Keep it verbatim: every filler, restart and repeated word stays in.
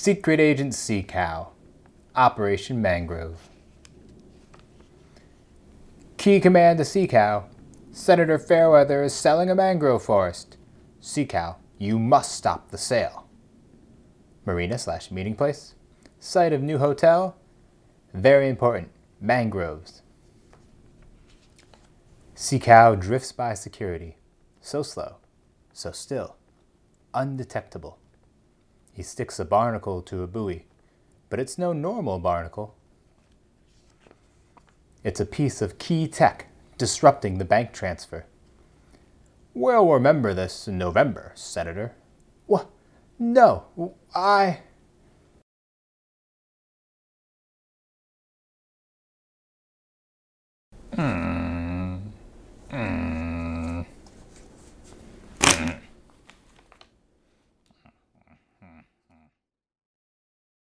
Secret Agent Sea Cow, Operation Mangrove. Key command to Sea Cow. Senator Fairweather is selling a mangrove forest. Sea Cow, you must stop the sale. Marina slash meeting place. Site of new hotel. Very important, mangroves. Sea Cow drifts by security. So slow, so still, undetectable. He sticks a barnacle to a buoy, but it's no normal barnacle. It's a piece of key tech disrupting the bank transfer. We'll remember this in November, Senator. What? No, I...